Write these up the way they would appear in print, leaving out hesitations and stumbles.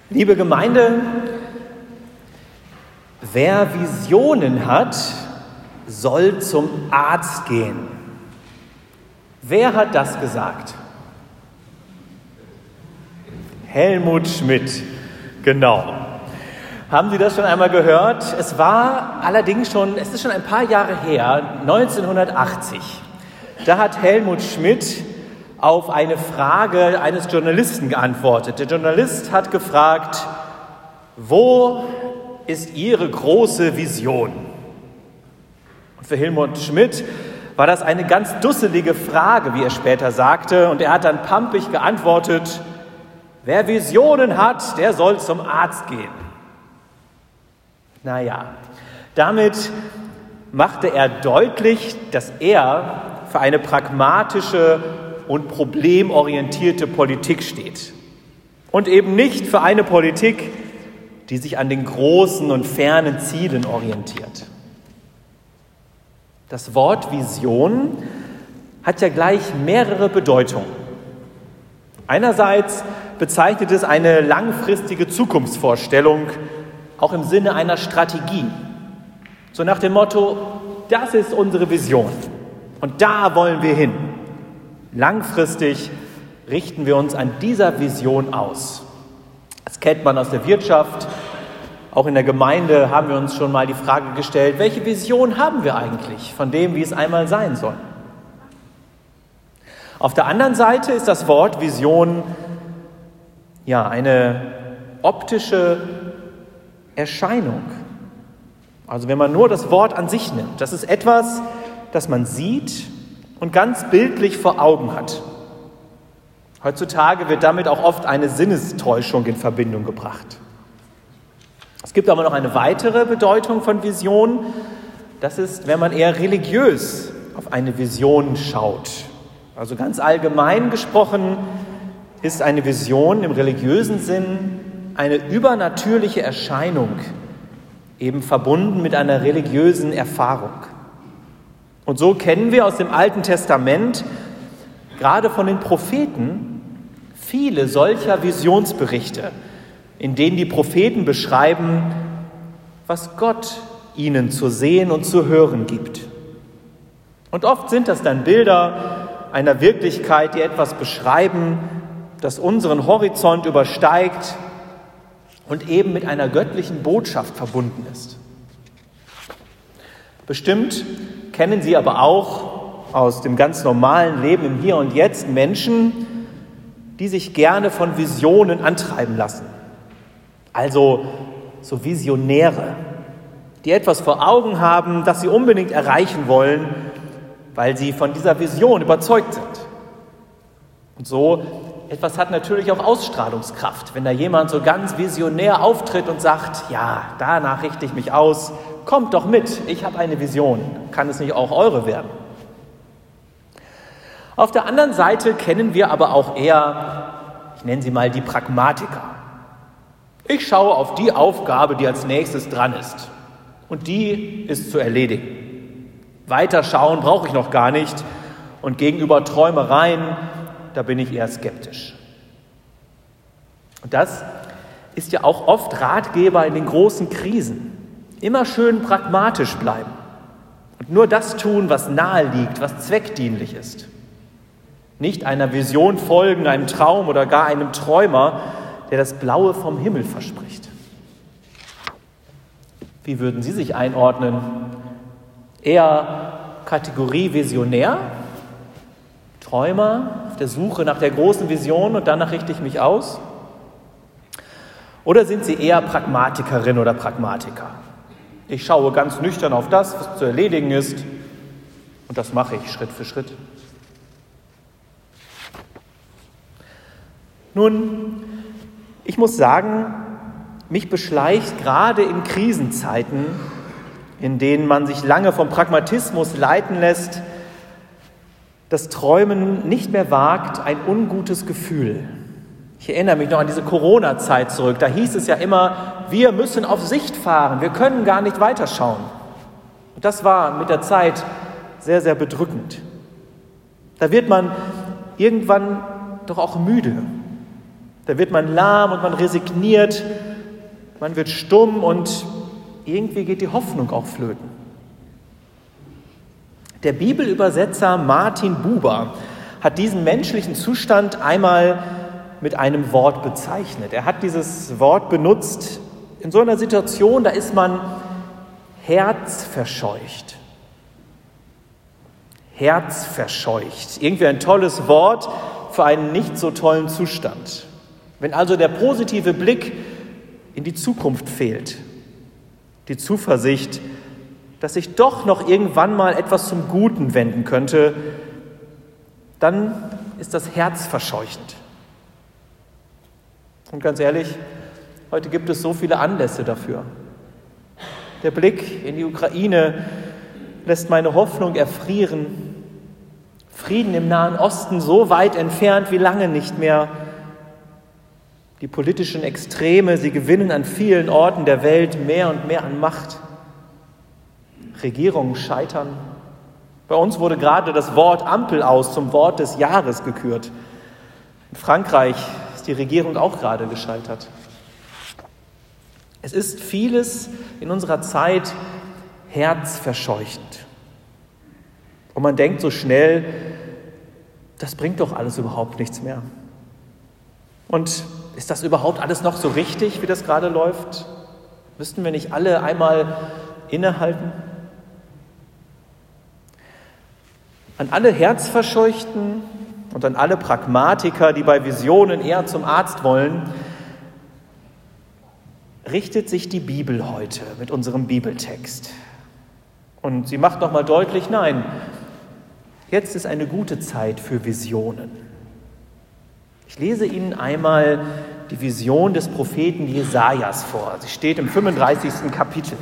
Liebe Gemeinde, wer Visionen hat, soll zum Arzt gehen. Wer hat das gesagt? Helmut Schmidt, genau. Haben Sie das schon einmal gehört? Es ist schon ein paar Jahre her, 1980. Da hat Helmut Schmidt auf eine Frage eines Journalisten geantwortet. Der Journalist hat gefragt, wo ist Ihre große Vision? Und für Helmut Schmidt war das eine ganz dusselige Frage, wie er später sagte. Und er hat dann pampig geantwortet, wer Visionen hat, der soll zum Arzt gehen. Naja, damit machte er deutlich, dass er für eine pragmatische und problemorientierte Politik steht. Und eben nicht für eine Politik, die sich an den großen und fernen Zielen orientiert. Das Wort Vision hat ja gleich mehrere Bedeutungen. Einerseits bezeichnet es eine langfristige Zukunftsvorstellung, auch im Sinne einer Strategie. So nach dem Motto, das ist unsere Vision und da wollen wir hin. Langfristig richten wir uns an dieser Vision aus. Das kennt man aus der Wirtschaft. Auch in der Gemeinde haben wir uns schon mal die Frage gestellt, welche Vision haben wir eigentlich von dem, wie es einmal sein soll? Auf der anderen Seite ist das Wort Vision ja eine optische Erscheinung. Also wenn man nur das Wort an sich nimmt, das ist etwas, das man sieht und ganz bildlich vor Augen hat. Heutzutage wird damit auch oft eine Sinnestäuschung in Verbindung gebracht. Es gibt aber noch eine weitere Bedeutung von Vision. Das ist, wenn man eher religiös auf eine Vision schaut. Also ganz allgemein gesprochen ist eine Vision im religiösen Sinn eine übernatürliche Erscheinung, eben verbunden mit einer religiösen Erfahrung. Und so kennen wir aus dem Alten Testament, gerade von den Propheten, viele solcher Visionsberichte, in denen die Propheten beschreiben, was Gott ihnen zu sehen und zu hören gibt. Und oft sind das dann Bilder einer Wirklichkeit, die etwas beschreiben, das unseren Horizont übersteigt und eben mit einer göttlichen Botschaft verbunden ist. Bestimmt kennen Sie aber auch aus dem ganz normalen Leben im Hier und Jetzt Menschen, die sich gerne von Visionen antreiben lassen. Also so Visionäre, die etwas vor Augen haben, das sie unbedingt erreichen wollen, weil sie von dieser Vision überzeugt sind. Und so etwas hat natürlich auch Ausstrahlungskraft, wenn da jemand so ganz visionär auftritt und sagt, ja, danach richte ich mich aus, kommt doch mit, ich habe eine Vision, kann es nicht auch eure werden? Auf der anderen Seite kennen wir aber auch eher, ich nenne sie mal die Pragmatiker. Ich schaue auf die Aufgabe, die als nächstes dran ist. Und die ist zu erledigen. Weiter schauen brauche ich noch gar nicht. Und gegenüber Träumereien, da bin ich eher skeptisch. Und das ist ja auch oft Ratgeber in den großen Krisen. Immer schön pragmatisch bleiben. Und nur das tun, was nahe liegt, was zweckdienlich ist. Nicht einer Vision folgen, einem Traum oder gar einem Träumer, der das Blaue vom Himmel verspricht. Wie würden Sie sich einordnen? Eher Kategorie Visionär, Träumer, auf der Suche nach der großen Vision und danach richte ich mich aus? Oder sind Sie eher Pragmatikerin oder Pragmatiker? Ich schaue ganz nüchtern auf das, was zu erledigen ist, und das mache ich Schritt für Schritt. Nun, ich muss sagen, mich beschleicht gerade in Krisenzeiten, in denen man sich lange vom Pragmatismus leiten lässt, das Träumen nicht mehr wagt, ein ungutes Gefühl. Ich erinnere mich noch an diese Corona-Zeit zurück. Da hieß es ja immer, wir müssen auf Sicht fahren, wir können gar nicht weiterschauen. Und das war mit der Zeit sehr, sehr bedrückend. Da wird man irgendwann doch auch müde. Da wird man lahm und man resigniert, man wird stumm und irgendwie geht die Hoffnung auch flöten. Der Bibelübersetzer Martin Buber hat diesen menschlichen Zustand einmal mit einem Wort bezeichnet. Er hat dieses Wort benutzt in so einer Situation, da ist man herzverscheucht. Herzverscheucht. Irgendwie ein tolles Wort für einen nicht so tollen Zustand. Wenn also der positive Blick in die Zukunft fehlt, die Zuversicht, dass sich doch noch irgendwann mal etwas zum Guten wenden könnte, dann ist das Herz verscheuchend. Und ganz ehrlich, heute gibt es so viele Anlässe dafür. Der Blick in die Ukraine lässt meine Hoffnung erfrieren. Frieden im Nahen Osten so weit entfernt wie lange nicht mehr. Die politischen Extreme, sie gewinnen an vielen Orten der Welt mehr und mehr an Macht. Regierungen scheitern. Bei uns wurde gerade das Wort Ampel aus zum Wort des Jahres gekürt. In Frankreich ist die Regierung auch gerade gescheitert. Es ist vieles in unserer Zeit herzverscheuchend. Und man denkt so schnell, das bringt doch alles überhaupt nichts mehr. Und ist das überhaupt alles noch so richtig, wie das gerade läuft? Müssten wir nicht alle einmal innehalten? An alle Herzverscheuchten und an alle Pragmatiker, die bei Visionen eher zum Arzt wollen, richtet sich die Bibel heute mit unserem Bibeltext. Und sie macht nochmal deutlich, nein, jetzt ist eine gute Zeit für Visionen. Ich lese Ihnen einmal die Vision des Propheten Jesajas vor. Sie steht im 35. Kapitel.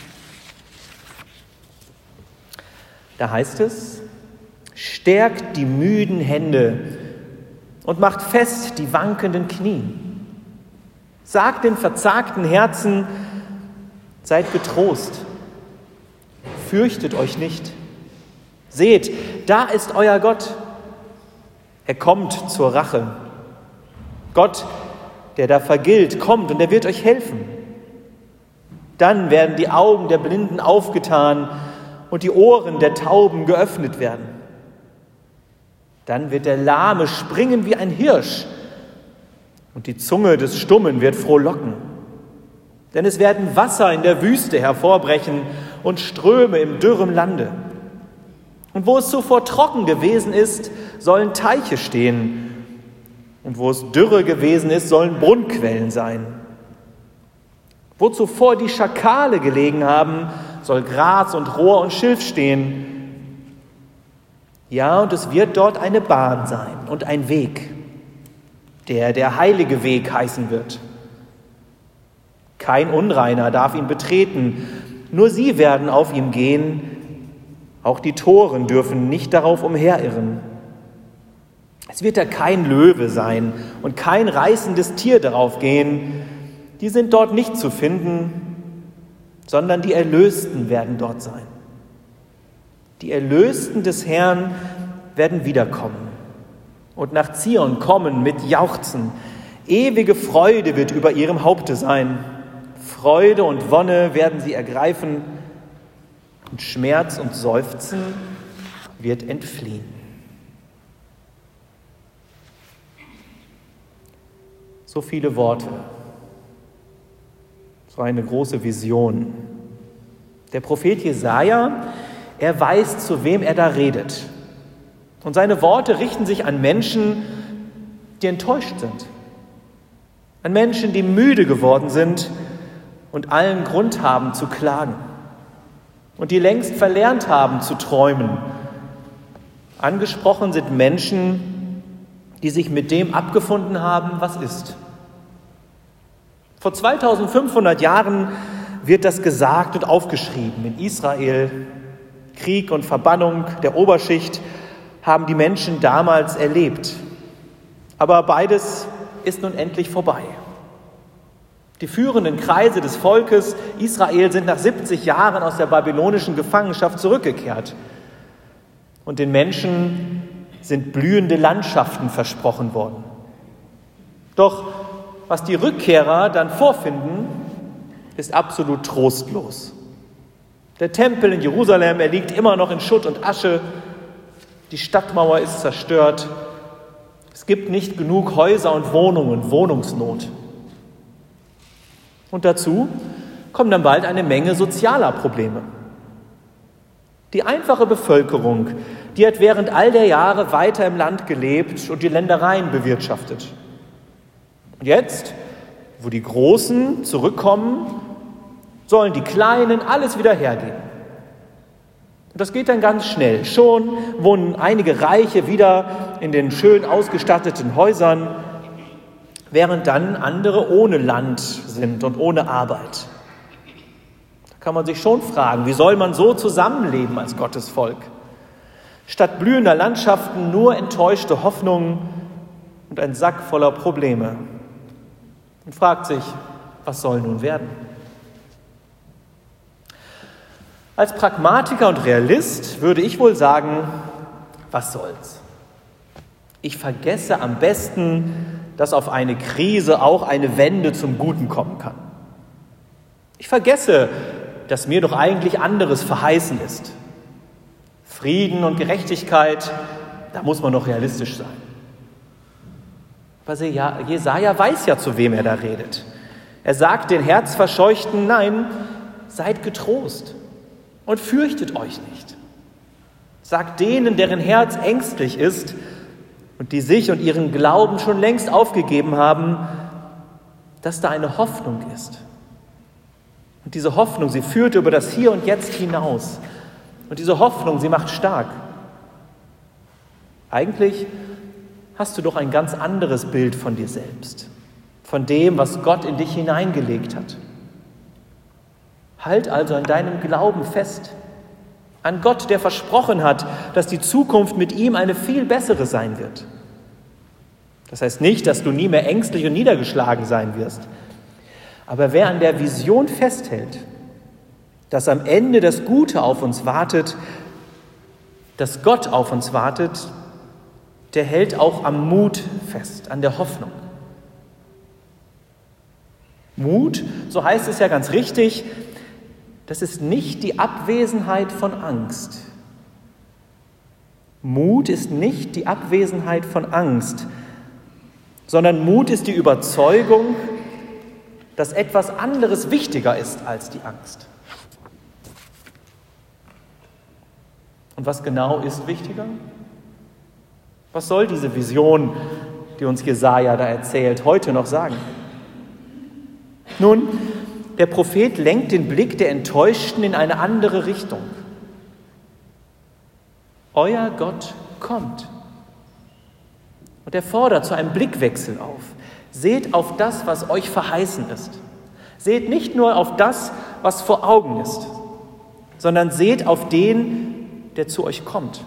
Da heißt es: Stärkt die müden Hände und macht fest die wankenden Knie. Sagt den verzagten Herzen, seid getrost, fürchtet euch nicht. Seht, da ist euer Gott. Er kommt zur Rache. Gott, der da vergilt, kommt und er wird euch helfen. Dann werden die Augen der Blinden aufgetan und die Ohren der Tauben geöffnet werden. Dann wird der Lahme springen wie ein Hirsch und die Zunge des Stummen wird frohlocken. Denn es werden Wasser in der Wüste hervorbrechen und Ströme im dürren Lande. Und wo es zuvor trocken gewesen ist, sollen Teiche stehen. Und wo es Dürre gewesen ist, sollen Brunnenquellen sein. Wo zuvor die Schakale gelegen haben, soll Gras und Rohr und Schilf stehen. Ja, und es wird dort eine Bahn sein und ein Weg, der heilige Weg heißen wird. Kein Unreiner darf ihn betreten, nur sie werden auf ihm gehen. Auch die Toren dürfen nicht darauf umherirren. Es wird da kein Löwe sein und kein reißendes Tier darauf gehen. Die sind dort nicht zu finden, sondern die Erlösten werden dort sein. Die Erlösten des Herrn werden wiederkommen und nach Zion kommen mit Jauchzen. Ewige Freude wird über ihrem Haupte sein. Freude und Wonne werden sie ergreifen und Schmerz und Seufzen wird entfliehen. So viele Worte, so eine große Vision. Der Prophet Jesaja, er weiß, zu wem er da redet. Und seine Worte richten sich an Menschen, die enttäuscht sind. An Menschen, die müde geworden sind und allen Grund haben zu klagen. Und die längst verlernt haben zu träumen. Angesprochen sind Menschen, die sich mit dem abgefunden haben, was ist. Vor 2500 Jahren wird das gesagt und aufgeschrieben. In Israel, Krieg und Verbannung der Oberschicht haben die Menschen damals erlebt. Aber beides ist nun endlich vorbei. Die führenden Kreise des Volkes Israel sind nach 70 Jahren aus der babylonischen Gefangenschaft zurückgekehrt. Und den Menschen sind blühende Landschaften versprochen worden. Doch was die Rückkehrer dann vorfinden, ist absolut trostlos. Der Tempel in Jerusalem, er liegt immer noch in Schutt und Asche. Die Stadtmauer ist zerstört. Es gibt nicht genug Häuser und Wohnungen, Wohnungsnot. Und dazu kommen dann bald eine Menge sozialer Probleme. Die einfache Bevölkerung, die hat während all der Jahre weiter im Land gelebt und die Ländereien bewirtschaftet. Und jetzt, wo die Großen zurückkommen, sollen die Kleinen alles wieder hergeben. Und das geht dann ganz schnell. Schon wohnen einige Reiche wieder in den schön ausgestatteten Häusern, während dann andere ohne Land sind und ohne Arbeit. Da kann man sich schon fragen, wie soll man so zusammenleben als Gottes Volk? Statt blühender Landschaften nur enttäuschte Hoffnungen und ein Sack voller Probleme. Man fragt sich, was soll nun werden? Als Pragmatiker und Realist würde ich wohl sagen, was soll's? Ich vergesse am besten, dass auf eine Krise auch eine Wende zum Guten kommen kann. Ich vergesse, dass mir doch eigentlich anderes verheißen ist. Frieden und Gerechtigkeit, da muss man doch realistisch sein. Aber Jesaja weiß ja, zu wem er da redet. Er sagt den Herzverscheuchten, nein, seid getrost und fürchtet euch nicht. Sagt denen, deren Herz ängstlich ist und die sich und ihren Glauben schon längst aufgegeben haben, dass da eine Hoffnung ist. Und diese Hoffnung, sie führt über das Hier und Jetzt hinaus. Und diese Hoffnung, sie macht stark. Eigentlich hast du doch ein ganz anderes Bild von dir selbst, von dem, was Gott in dich hineingelegt hat. Halt also an deinem Glauben fest, an Gott, der versprochen hat, dass die Zukunft mit ihm eine viel bessere sein wird. Das heißt nicht, dass du nie mehr ängstlich und niedergeschlagen sein wirst. Aber wer an der Vision festhält, dass am Ende das Gute auf uns wartet, dass Gott auf uns wartet, der hält auch am Mut fest, an der Hoffnung. Mut, so heißt es ja ganz richtig, das ist nicht die Abwesenheit von Angst. Mut ist nicht die Abwesenheit von Angst, sondern Mut ist die Überzeugung, dass etwas anderes wichtiger ist als die Angst. Und was genau ist wichtiger? Was soll diese Vision, die uns Jesaja da erzählt, heute noch sagen? Nun, der Prophet lenkt den Blick der Enttäuschten in eine andere Richtung. Euer Gott kommt. Und er fordert zu einem Blickwechsel auf. Seht auf das, was euch verheißen ist. Seht nicht nur auf das, was vor Augen ist, sondern seht auf den, der zu euch kommt.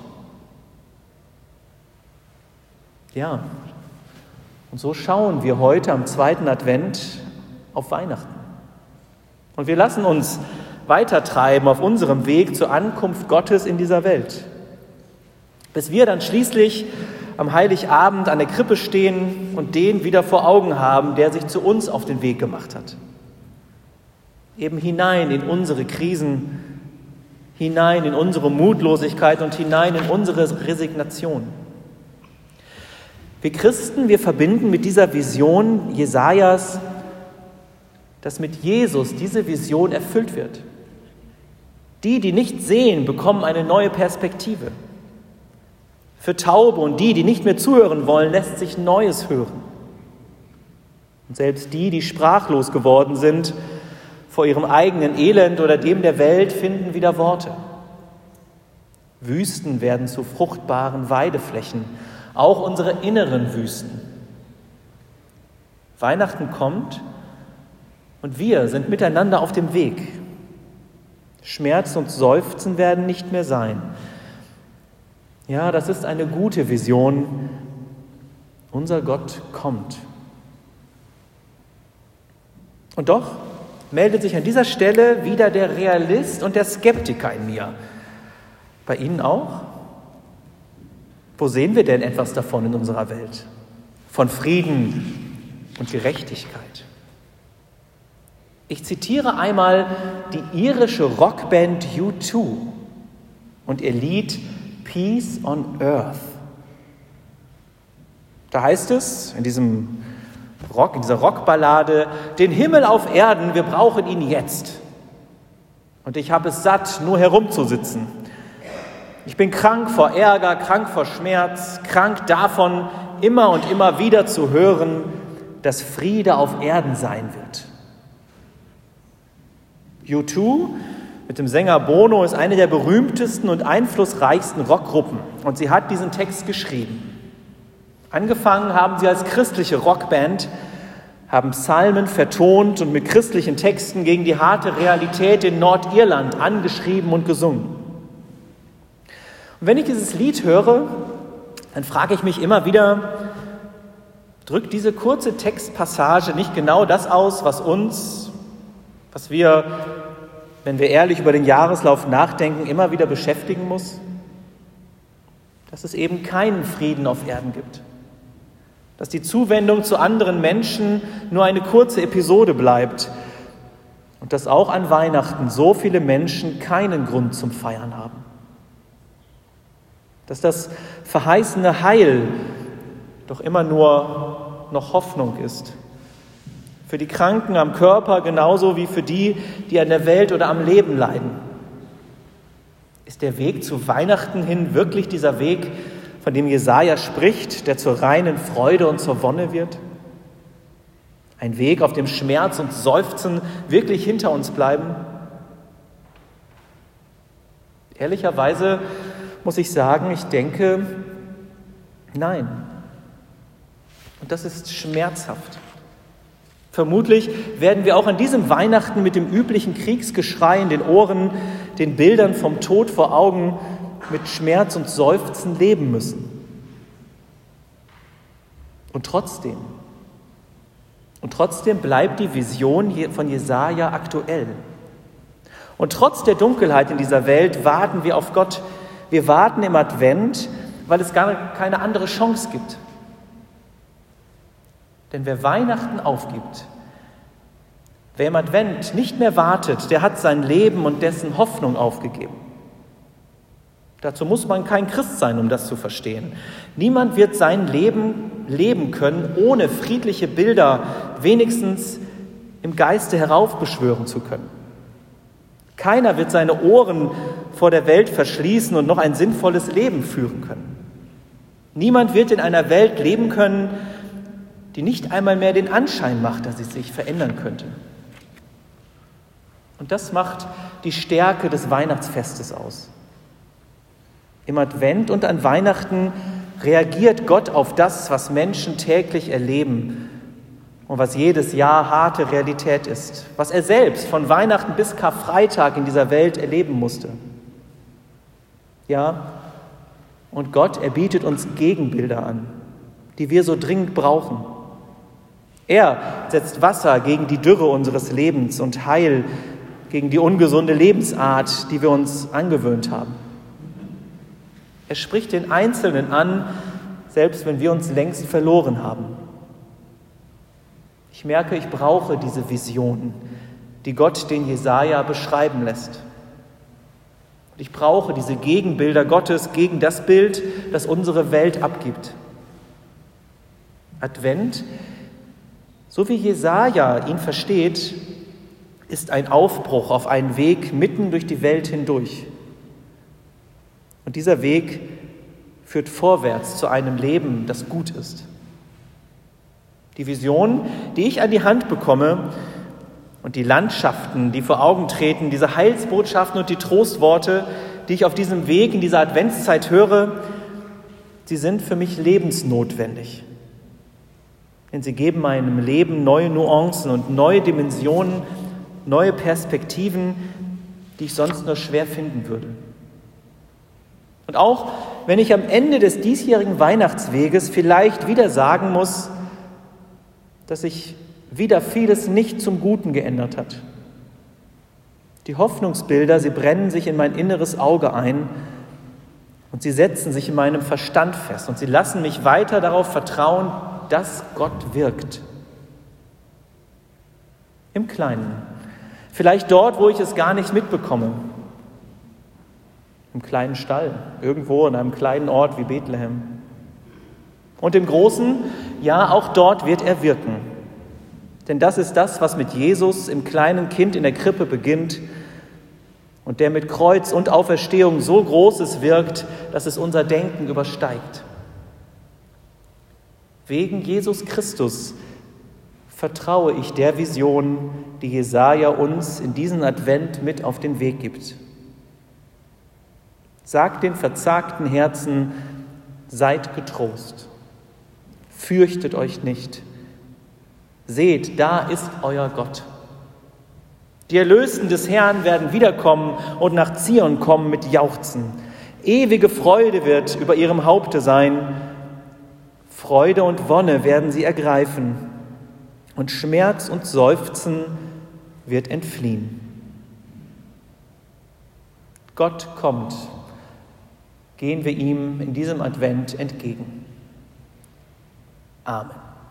Ja, und so schauen wir heute am 2. Advent auf Weihnachten. Und wir lassen uns weitertreiben auf unserem Weg zur Ankunft Gottes in dieser Welt. Bis wir dann schließlich am Heiligabend an der Krippe stehen und den wieder vor Augen haben, der sich zu uns auf den Weg gemacht hat. Eben hinein in unsere Krisen, hinein in unsere Mutlosigkeit und hinein in unsere Resignation. Wir Christen, wir verbinden mit dieser Vision Jesajas, dass mit Jesus diese Vision erfüllt wird. Die, die nicht sehen, bekommen eine neue Perspektive. Für Taube und die, die nicht mehr zuhören wollen, lässt sich Neues hören. Und selbst die, die sprachlos geworden sind vor ihrem eigenen Elend oder dem der Welt, finden wieder Worte. Wüsten werden zu fruchtbaren Weideflächen, auch unsere inneren Wüsten. Weihnachten kommt und wir sind miteinander auf dem Weg. Schmerz und Seufzen werden nicht mehr sein. Ja, das ist eine gute Vision. Unser Gott kommt. Und doch meldet sich an dieser Stelle wieder der Realist und der Skeptiker in mir. Bei Ihnen auch? Wo sehen wir denn etwas davon in unserer Welt? Von Frieden, und Gerechtigkeit. Ich zitiere einmal die irische Rockband U2 und ihr Lied Peace on Earth. Da heißt es in dieser Rockballade: Den Himmel auf Erden, wir brauchen ihn jetzt. Und ich habe es satt, nur herumzusitzen. Ich bin krank vor Ärger, krank vor Schmerz, krank davon, immer und immer wieder zu hören, dass Friede auf Erden sein wird. U2 mit dem Sänger Bono ist eine der berühmtesten und einflussreichsten Rockgruppen. Und sie hat diesen Text geschrieben. Angefangen haben sie als christliche Rockband, haben Psalmen vertont und mit christlichen Texten gegen die harte Realität in Nordirland angeschrieben und gesungen. Und wenn ich dieses Lied höre, dann frage ich mich immer wieder, drückt diese kurze Textpassage nicht genau das aus, was wir, wenn wir ehrlich über den Jahreslauf nachdenken, immer wieder beschäftigen muss? Dass es eben keinen Frieden auf Erden gibt. Dass die Zuwendung zu anderen Menschen nur eine kurze Episode bleibt und dass auch an Weihnachten so viele Menschen keinen Grund zum Feiern haben. Dass das verheißene Heil doch immer nur noch Hoffnung ist. Für die Kranken am Körper genauso wie für die, die an der Welt oder am Leben leiden. Ist der Weg zu Weihnachten hin wirklich dieser Weg, von dem Jesaja spricht, der zur reinen Freude und zur Wonne wird? Ein Weg, auf dem Schmerz und Seufzen wirklich hinter uns bleiben? Ehrlicherweise muss ich sagen, ich denke, nein. Und das ist schmerzhaft. Vermutlich werden wir auch an diesem Weihnachten mit dem üblichen Kriegsgeschrei in den Ohren, den Bildern vom Tod vor Augen, mit Schmerz und Seufzen leben müssen. Und trotzdem bleibt die Vision von Jesaja aktuell. Und trotz der Dunkelheit in dieser Welt warten wir auf Gott. Wir warten im Advent, weil es gar keine andere Chance gibt. Denn wer Weihnachten aufgibt, wer im Advent nicht mehr wartet, der hat sein Leben und dessen Hoffnung aufgegeben. Dazu muss man kein Christ sein, um das zu verstehen. Niemand wird sein Leben leben können, ohne friedliche Bilder wenigstens im Geiste heraufbeschwören zu können. Keiner wird seine Ohren vor der Welt verschließen und noch ein sinnvolles Leben führen können. Niemand wird in einer Welt leben können, die nicht einmal mehr den Anschein macht, dass sie sich verändern könnte. Und das macht die Stärke des Weihnachtsfestes aus. Im Advent und an Weihnachten reagiert Gott auf das, was Menschen täglich erleben und was jedes Jahr harte Realität ist, was er selbst von Weihnachten bis Karfreitag in dieser Welt erleben musste. Ja, und Gott, er bietet uns Gegenbilder an, die wir so dringend brauchen. Er setzt Wasser gegen die Dürre unseres Lebens und Heil gegen die ungesunde Lebensart, die wir uns angewöhnt haben. Er spricht den Einzelnen an, selbst wenn wir uns längst verloren haben. Ich merke, ich brauche diese Visionen, die Gott den Jesaja beschreiben lässt. Und ich brauche diese Gegenbilder Gottes gegen das Bild, das unsere Welt abgibt. Advent, so wie Jesaja ihn versteht, ist ein Aufbruch auf einen Weg mitten durch die Welt hindurch. Und dieser Weg führt vorwärts zu einem Leben, das gut ist. Die Vision, die ich an die Hand bekomme und die Landschaften, die vor Augen treten, diese Heilsbotschaften und die Trostworte, die ich auf diesem Weg in dieser Adventszeit höre, sie sind für mich lebensnotwendig. Denn sie geben meinem Leben neue Nuancen und neue Dimensionen, neue Perspektiven, die ich sonst nur schwer finden würde. Und auch wenn ich am Ende des diesjährigen Weihnachtsweges vielleicht wieder sagen muss, dass sich wieder vieles nicht zum Guten geändert hat. Die Hoffnungsbilder, sie brennen sich in mein inneres Auge ein und sie setzen sich in meinem Verstand fest und sie lassen mich weiter darauf vertrauen, dass Gott wirkt. Im Kleinen. Vielleicht dort, wo ich es gar nicht mitbekomme. Im kleinen Stall, irgendwo in einem kleinen Ort wie Bethlehem. Und im Großen, ja, auch dort wird er wirken. Denn das ist das, was mit Jesus im kleinen Kind in der Krippe beginnt und der mit Kreuz und Auferstehung so Großes wirkt, dass es unser Denken übersteigt. Wegen Jesus Christus vertraue ich der Vision, die Jesaja uns in diesen Advent mit auf den Weg gibt. Sagt den verzagten Herzen, seid getrost, fürchtet euch nicht. Seht, da ist euer Gott. Die Erlösten des Herrn werden wiederkommen und nach Zion kommen mit Jauchzen. Ewige Freude wird über ihrem Haupte sein. Freude und Wonne werden sie ergreifen. Und Schmerz und Seufzen wird entfliehen. Gott kommt. Gehen wir ihm in diesem Advent entgegen. Amen.